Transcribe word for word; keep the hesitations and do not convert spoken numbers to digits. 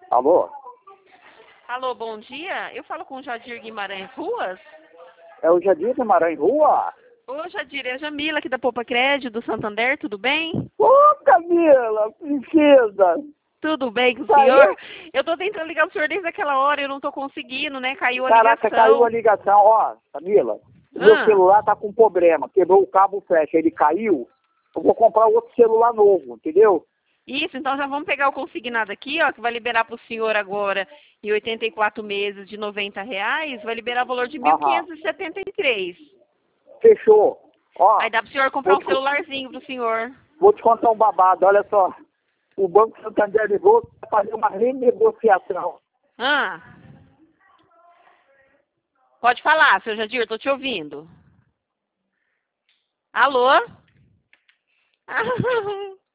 Alô? Alô, bom dia. Eu falo com o Jadir Guimarães Ruas. É o Jadir Guimarães Rua? Ô, Jadir, é a Jamila aqui da Poupa Crédito, do Santander, tudo bem? Ô, Camila, princesa! Tudo bem com o Tá senhor? aí? Eu tô tentando ligar o senhor desde aquela hora, eu não tô conseguindo, né? Caiu a Caraca, ligação. caiu a ligação. Ó, Camila, o meu Ah, celular tá com problema. Quebrou o cabo flash, ele caiu. Eu vou comprar outro celular novo, entendeu? isso, então já vamos pegar o consignado aqui, ó, que vai liberar pro senhor agora em oitenta e quatro meses de noventa reais, vai liberar o valor de mil Aham. quinhentos e setenta e três. Fechou. Ó, Aí dá pro senhor comprar vou um te, celularzinho pro senhor. vou te contar um babado. Olha só. O Banco Santander ligou para fazer uma renegociação. Ah, pode falar, seu Jadir, tô te ouvindo. Alô?